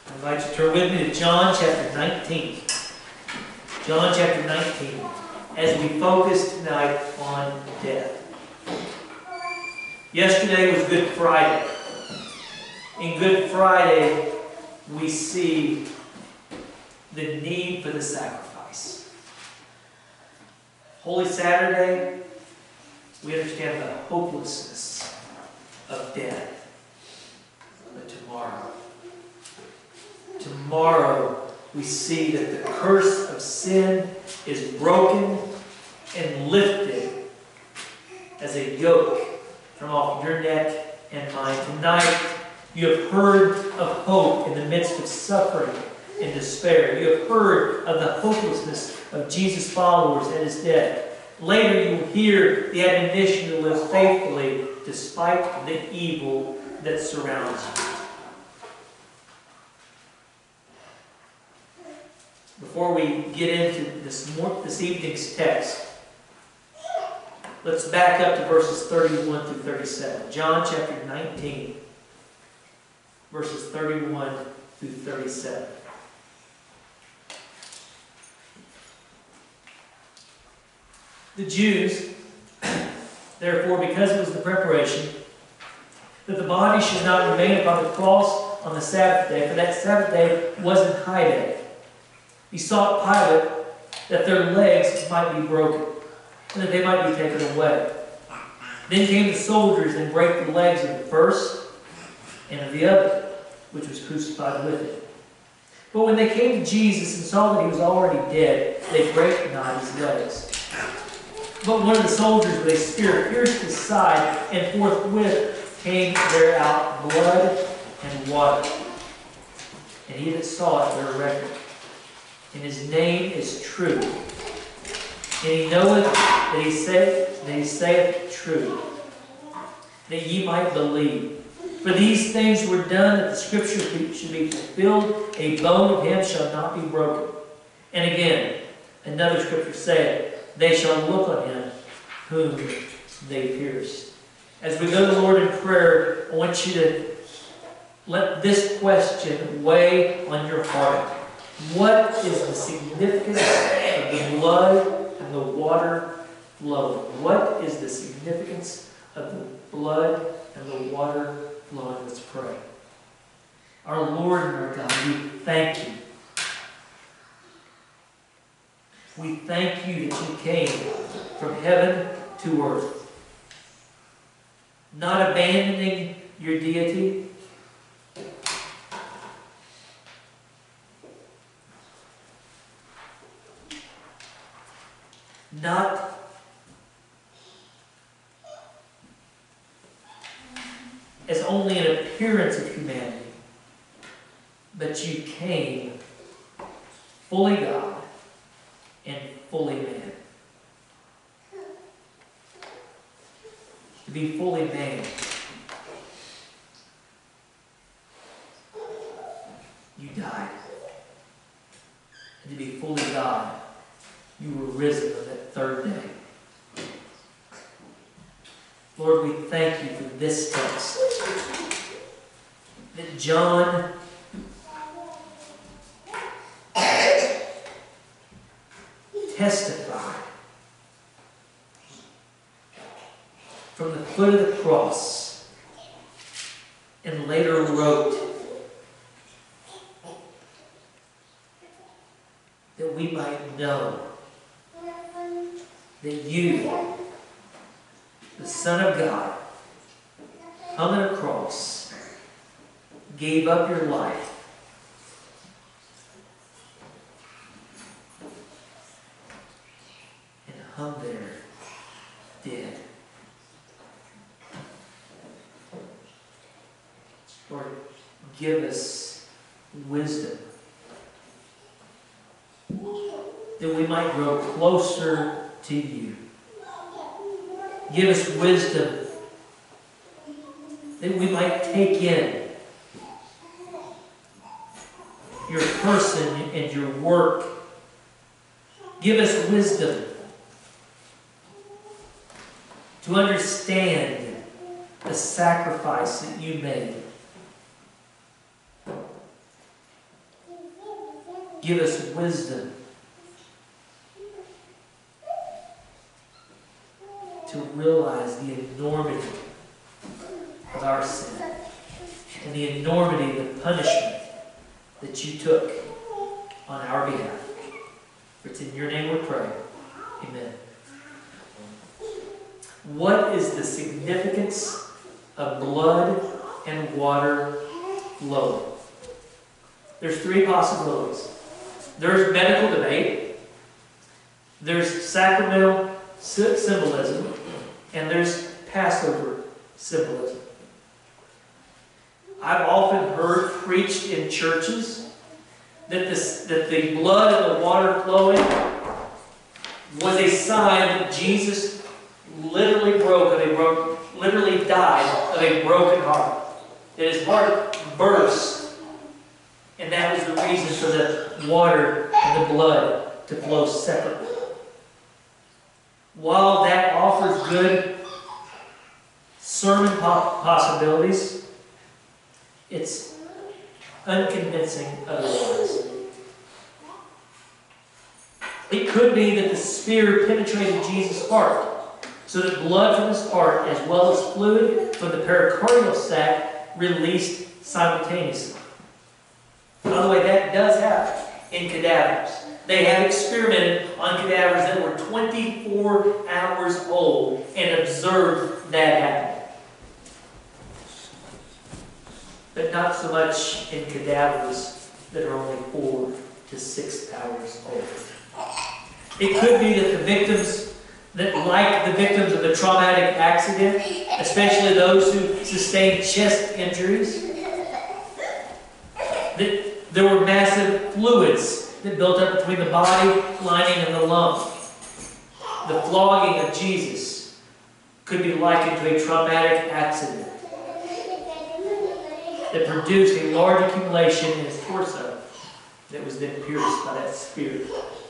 I invite you to turn with me to John chapter 19. John chapter 19, as we focus tonight on death. Yesterday was Good Friday. In Good Friday, we see the need for the sacrifice. Holy Saturday, we understand the hopelessness of death. But tomorrow we see that the curse of sin is broken and lifted as a yoke from off your neck and mine. Tonight, you have heard of hope in the midst of suffering and despair. You have heard of the hopelessness of Jesus' followers and His death. Later, you will hear the admonition to live faithfully despite the evil that surrounds you. Before we get into this evening's text, let's back up to verses 31 through 37. John chapter 19, verses 31 through 37. The Jews, therefore, because it was the preparation, that the body should not remain upon the cross on the Sabbath day, for that Sabbath day wasn't high day. He sought Pilate that their legs might be broken, and that they might be taken away. Then came the soldiers and brake the legs of the first and of the other, which was crucified with him. But when they came to Jesus and saw that he was already dead, they brake not his legs. But one of the soldiers with a spear pierced his side, and forthwith came there out blood and water. And he that saw it bare record. And his name is True. And he knoweth that he saith true, that ye might believe. For these things were done that the scripture should be fulfilled, a bone of him shall not be broken. And again, another scripture saith, they shall look on him whom they pierced. As we go to the Lord in prayer, I want you to let this question weigh on your heart. What is the significance of the blood and the water flowing? What is the significance of the blood and the water flowing? Let's pray. Our Lord and our God, we thank you. We thank you that you came from heaven to earth, not abandoning your deity, not as only an appearance of humanity, but you came fully God and fully man. To be fully man, you died. And to be fully God, you were risen on that third day. Lord, we thank you for this text. That John testified from the foot of the cross and later wrote that we might know that you, the Son of God, hung on a cross, gave up your life, and hung there dead. Lord, give us wisdom that we might grow closer to you. Give us wisdom that we might take in your person and your work. Give us wisdom to understand the sacrifice that you made. give us wisdom to realize the enormity of our sin and the enormity of the punishment that you took on our behalf. For it's in your name we pray. Amen. What is the significance of blood and water flowing? There's three possibilities. There's medical debate, there's sacramental symbolism, and there's Passover symbolism. I've often heard preached in churches that the blood and the water flowing was a sign that Jesus literally literally died of a broken heart. That his heart burst, and that was the reason for the water and the blood to flow separately. While that offers good sermon possibilities, it's unconvincing otherwise. It could be that the spear penetrated Jesus' heart, so that blood from his heart, as well as fluid from the pericardial sac, released simultaneously. By the way, that does happen in cadavers. They have experimented on cadavers that were 24 hours old and observed that happen. But not so much in cadavers that are only 4 to 6 hours old. It could be that the victims, like the victims of the traumatic accident, especially those who sustained chest injuries, that there were massive fluids that built up between the body lining and the lung. The flogging of Jesus could be likened to a traumatic accident that produced a large accumulation in his torso that was then pierced by that spear.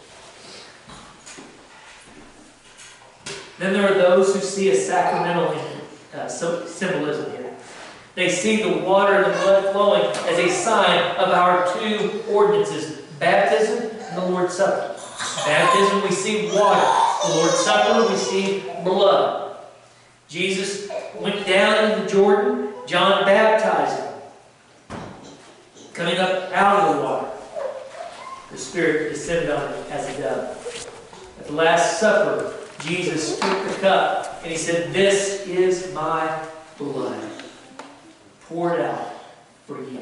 Then there are those who see a sacramental symbolism here. They see the water and the blood flowing as a sign of our two ordinances, baptism and the Lord's Supper. Baptism, we see water. The Lord's Supper, we see blood. Jesus went down into Jordan. John baptized him. Coming up out of the water, the Spirit descended on him as a dove. At the Last Supper, Jesus took the cup and he said, "This is my blood, poured out for you."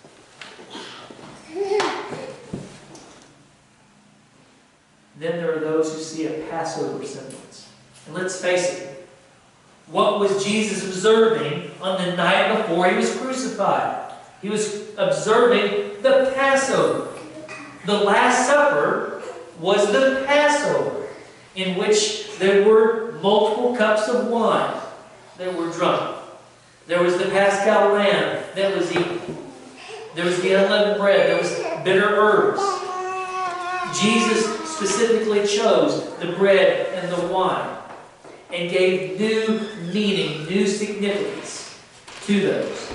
Then there are those who see a Passover semblance. And let's face it, what was Jesus observing on the night before he was crucified? He was observing the Passover. The Last Supper was the Passover, in which there were multiple cups of wine that were drunk. There was the Paschal lamb that was eaten. There was the unleavened bread. There was bitter herbs. Jesus specifically chose the bread and the wine and gave new meaning, new significance to those.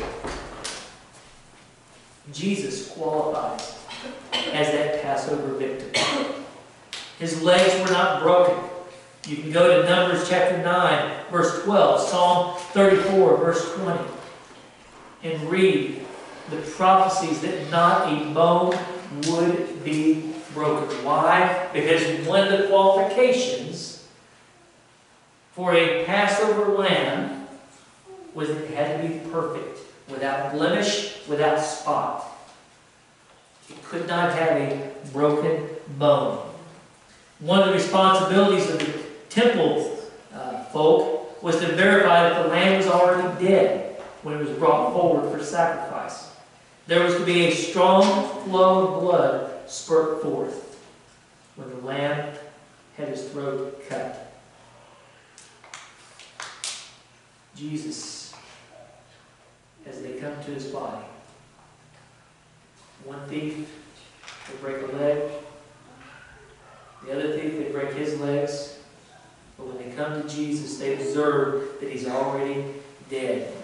Jesus qualifies as that Passover victim. His legs were not broken. You can go to Numbers chapter 9, verse 12, Psalm 34, verse 20, and read the prophecies that not a bone would be broken. Why? Because one of the qualifications for a Passover lamb was that it had to be perfect, without blemish, without spot. It could not have a broken bone. One of the responsibilities of the temple folk was to verify that the lamb was already dead when it was brought forward for sacrifice. There was to be a strong flow of blood spurt forth when the lamb had his throat cut. Jesus, as they come to his body, one thief would break a leg, the other thief would break his legs, but when they come to Jesus, they observe that he's already dead.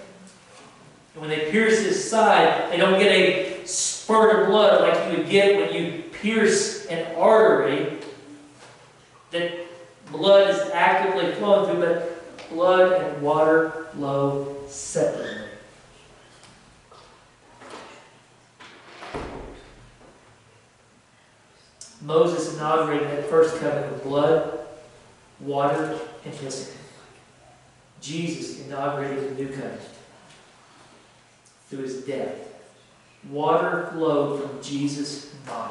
And when they pierce his side, they don't get a spurt of blood like you would get when you pierce an artery that blood is actively flowing through, but blood and water flow separately. Moses inaugurated that first covenant with blood, water, and hyssop. Jesus inaugurated the new covenant through his death. Water flowed from Jesus' body.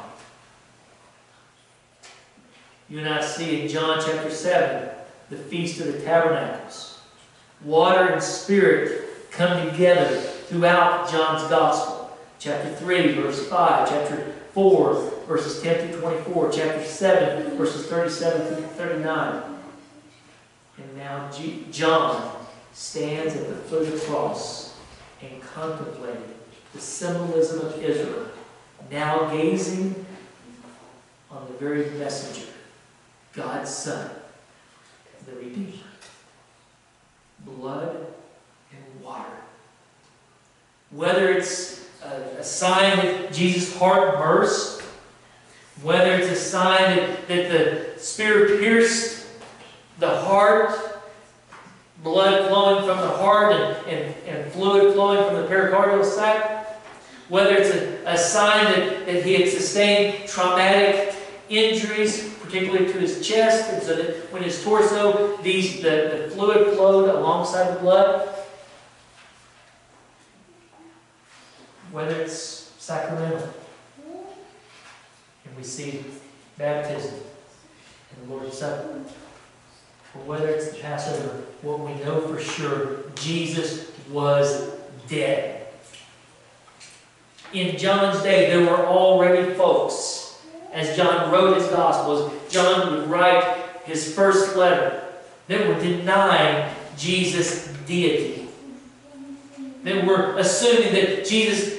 You and I see in John chapter 7, the Feast of the Tabernacles. Water and Spirit come together throughout John's Gospel. Chapter 3, verse 5. Chapter 4, verses 10 through 24. Chapter 7, verses 37 through 39. And now John stands at the foot of the cross and contemplating the symbolism of Israel, now gazing on the very messenger, God's Son, the Redeemer. Blood and water. Whether it's a sign that Jesus' heart burst, whether it's a sign that the Spirit pierced the heart, blood flowing from the heart and fluid flowing from the pericardial sac, whether it's a sign that he had sustained traumatic injuries, particularly to his chest, and so that when his torso, the fluid flowed alongside the blood, whether it's sacramental, and we see baptism and the Lord's Supper, or whether it's the Passover, what we know for sure, Jesus was dead. In John's day, there were already folks, as John wrote his Gospels, John would write his first letter, that were denying Jesus' deity. That were assuming that Jesus,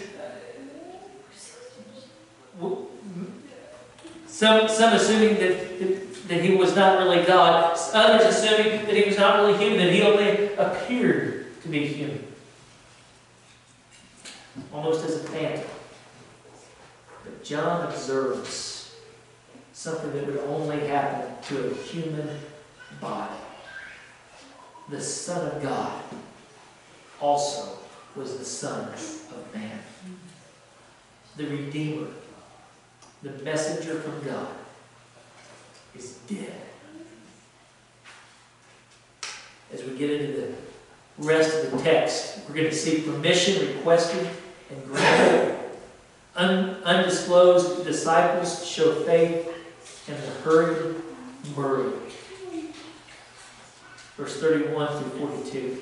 some assuming that he was not really God, others assuming that he was not really human, that he only appeared to be human. Almost as a phantom. But John observes something that would only happen to a human body. The Son of God also was the Son of Man. The Redeemer, the messenger from God, is dead. As we get into the rest of the text, we're going to see permission requested and granted. Undisclosed disciples show faith in the hurried burial. Verse 31 through 42.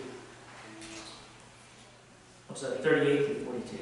I'm sorry, 38 through 42.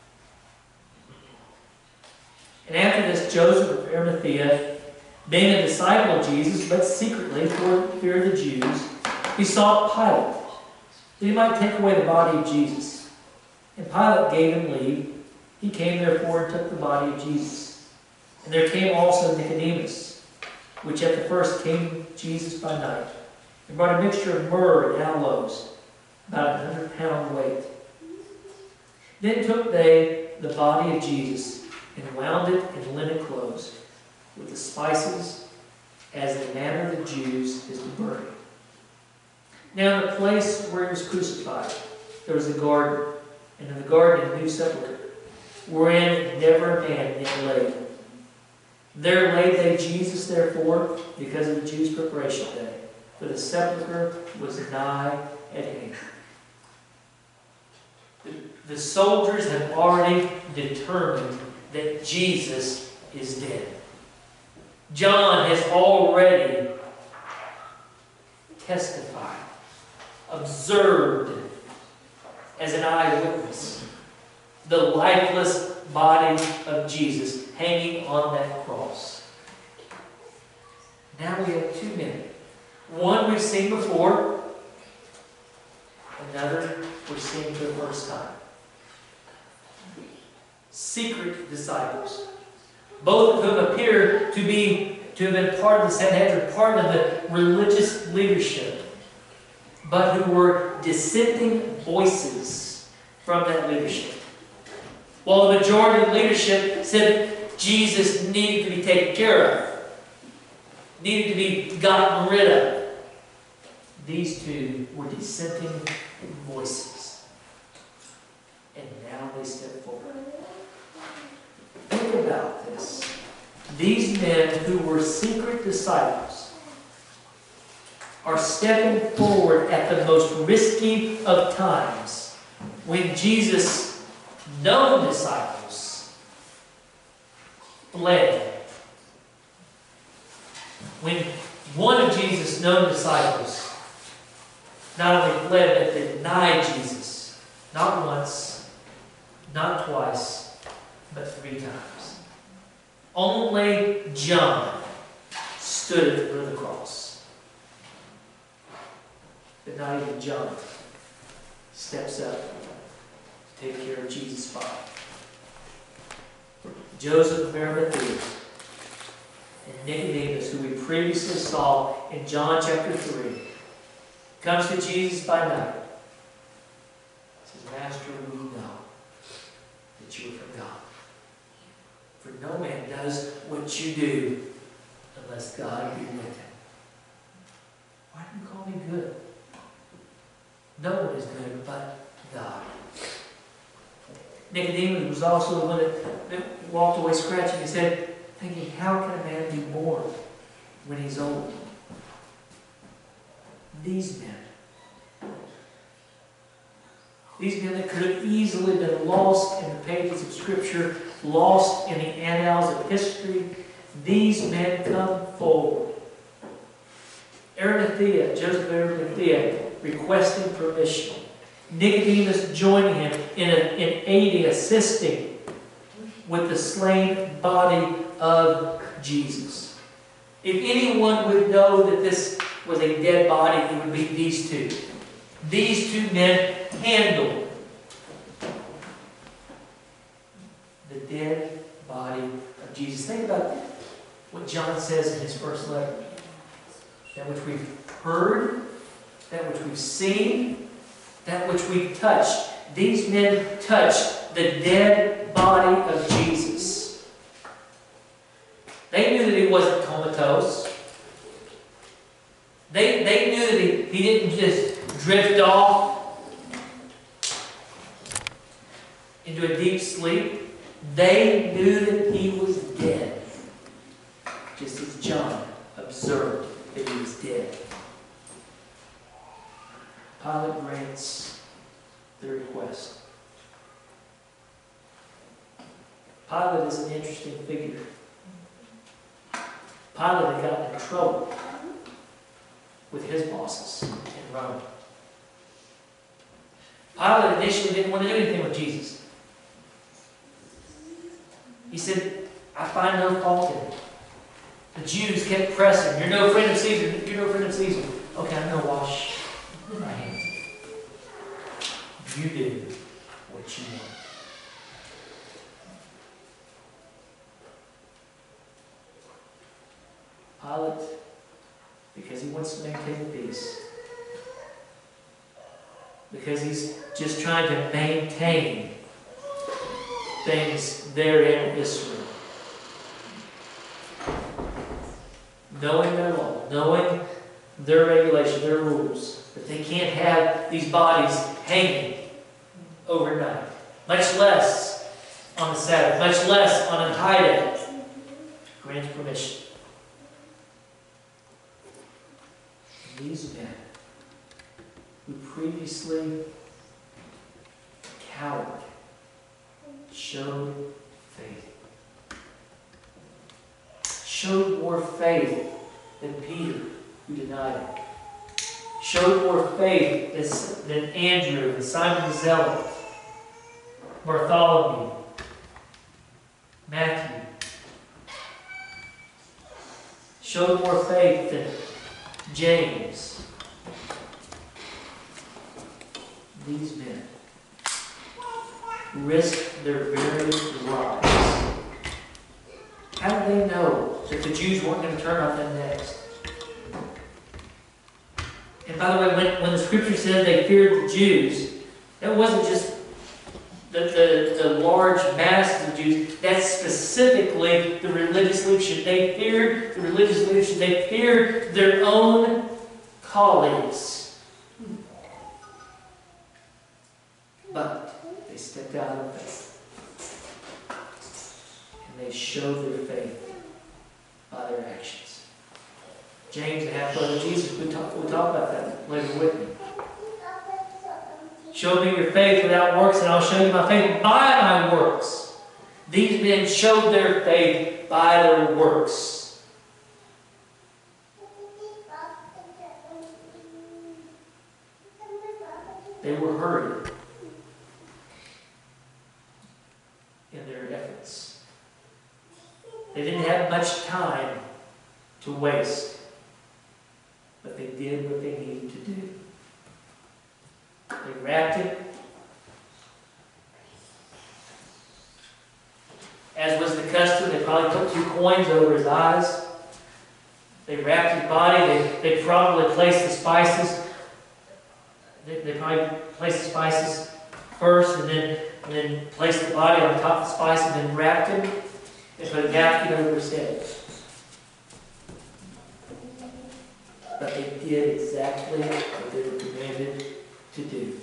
And after this, Joseph of Arimathea, being a disciple of Jesus, but secretly for fear of the Jews, besought Pilate that he might take away the body of Jesus. And Pilate gave him leave. He came therefore and took the body of Jesus. And there came also Nicodemus, which at the first came to Jesus by night, and brought a mixture of myrrh and aloes, about 100 pound weight. Then took they the body of Jesus, and wound it in linen clothes, with the spices, as the manner of the Jews is to bury. Now in the place where he was crucified, there was a garden, and in the garden a new sepulchre, wherein never a man yet laid. There laid they Jesus, therefore, because of the Jews' preparation day, for the sepulchre was nigh at hand. The soldiers have already determined that Jesus is dead. John has already testified, observed as an eyewitness the lifeless body of Jesus hanging on that cross. Now we have two men. One we've seen before, another we're seeing for the first time. Secret disciples, both of whom appear to have been part of the Sanhedrin, part of the religious leadership, but who were dissenting voices from that leadership. While the majority of leadership said Jesus needed to be taken care of, needed to be gotten rid of. These two were dissenting voices. And now they step forward. Think about this. These men who were secret disciples are stepping forward at the most risky of times when Jesus' known disciples fled. When one of Jesus' known disciples not only fled, but denied Jesus. Not once, not twice, but 3 times. Only John stood at the foot of the cross. But not even John steps up to take care of Jesus' body. Joseph of Arimathea and Nicodemus, who we previously saw in John chapter 3, comes to Jesus by night. Says, Master, we know that you are from God. For no man does what you do unless God be with him. Why do you call me good? No one is good but God. Nicodemus was also the one that walked away scratching his head, thinking, how can a man be born when he's old? These men that could have easily been lost in the pages of Scripture, lost in the annals of history, these men come forward. Arimathea, Joseph of Arimathea, requesting permission. Nicodemus joining him in aiding, assisting with the slain body of Jesus. If anyone would know that this was a dead body, it would be these two. These two men handled the dead body of Jesus. Think about what John says in his first letter. That which we've heard, that which we've seen, that which we've touched. These men touched the dead body of Jesus. They knew that he wasn't comatose. They knew that he didn't just drift off into a deep sleep. They knew that he was dead, just as John observed that he was dead. Pilate grants the request. Pilate is an interesting figure. Pilate had gotten in trouble with his bosses in Rome. Pilate initially didn't want to do anything with Jesus. He said, I find no fault in it. The Jews kept pressing, you're no friend of Caesar, you're no friend of Caesar. Okay, I'm going to wash my hands. You do what you want. Pilate, because he wants to maintain peace, because he's just trying to maintain things there in Israel. Knowing their law, knowing their regulation, their rules, that they can't have these bodies hanging overnight, much less on the Sabbath, much less on a high day, grants permission. These men who previously cowered showed faith. Showed more faith than Peter, who denied him. Showed more faith than Andrew and Simon the Zealot, Bartholomew, Matthew. Showed more faith than James. These men risked their very lives. How did they know that the Jews weren't going to turn on them next? And by the way, when the Scripture says they feared the Jews, that wasn't just the large masses of Jews, that's specifically the religious leadership. They feared the religious leadership. They feared their own colleagues. But they stepped out of faith. And they showed their faith by their actions. James, the half-brother of Jesus, we'll talk about that later with me. Show me your faith without works, and I'll show you my faith by my works. These men showed their faith by their works. They were hurried in their efforts. They didn't have much time to waste, but they did what they needed to do. They wrapped it, as was the custom. They probably put 2 coins over his eyes. They wrapped his body. They probably placed the spices. They probably placed the spices first, and then placed the body on top of the spices, and then wrapped him. They put a napkin over his head. But they did exactly what they were commanded to do.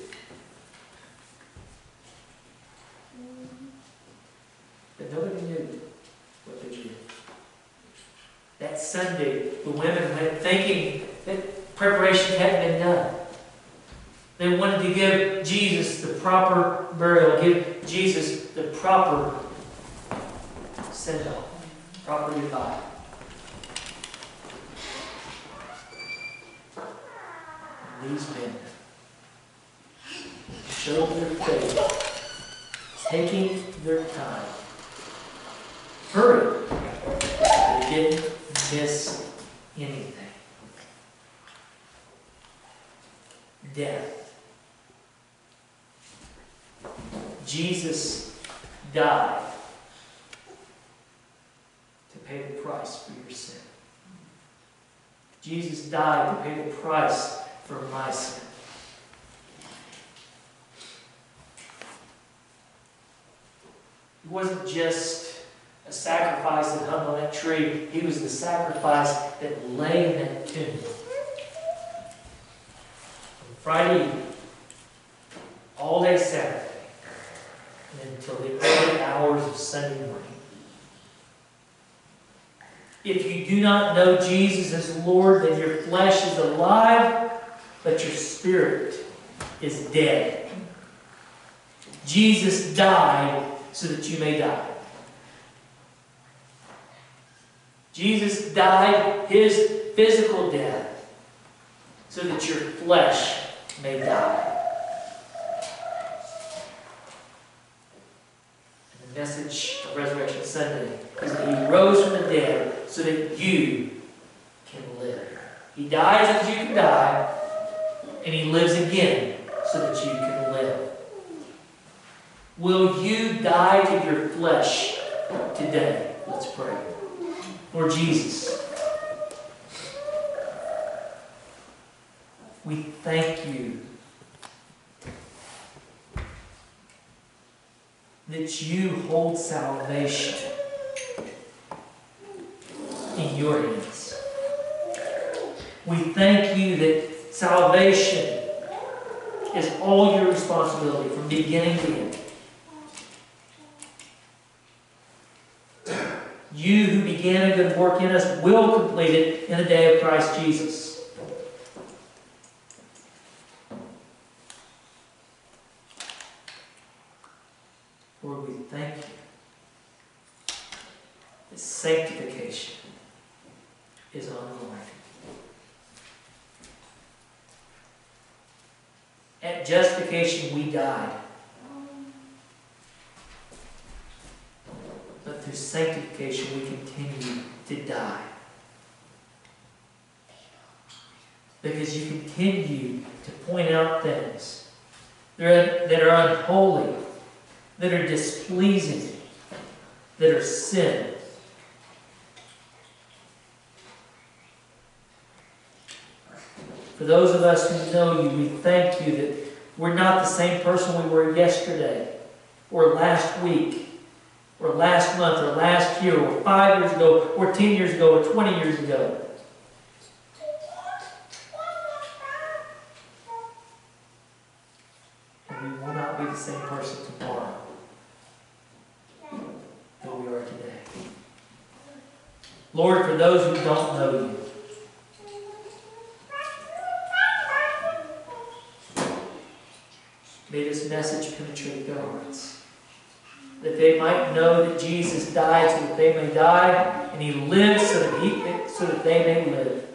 But nobody knew what they did. That Sunday, the women went thinking that preparation hadn't been done. They wanted to give Jesus the proper burial, give Jesus the proper send-off, proper goodbye. And these men showed their faith, taking their time. Hurry. They didn't miss anything. Death. Jesus died to pay the price for your sin. Jesus died to pay the price for my sin. It wasn't just a sacrifice that hung on that tree. He was the sacrifice that lay in that tomb. On Friday evening, all day Saturday, and until the early hours of Sunday morning. If you do not know Jesus as Lord, then your flesh is alive, but your spirit is dead. Jesus died so that you may die. Jesus died his physical death so that your flesh may die. And the message of Resurrection Sunday is that he rose from the dead so that you can live. He died so that you can die, and he lives again so that you can live. Will you die to your flesh today? Let's pray. Lord Jesus, we thank you that you hold salvation in your hands. We thank you that salvation is all your responsibility from beginning to end. You who began a good work in us will complete it in the day of Christ Jesus. Lord, we thank you that sanctification is ongoing. At justification we died. But through sanctification we continue to die. Because you continue to point out things that are unholy, that are displeasing, that are sin. For those of us who know you, we thank you that we're not the same person we were yesterday. or last week, or last month, or last year, or 5 years ago, or 10 years ago, or 20 years ago. And we will not be the same person tomorrow that we are today. Lord, for those who don't know you, may this message penetrate their hearts. That they might know that Jesus died so that they may die, and He lived so that they may live.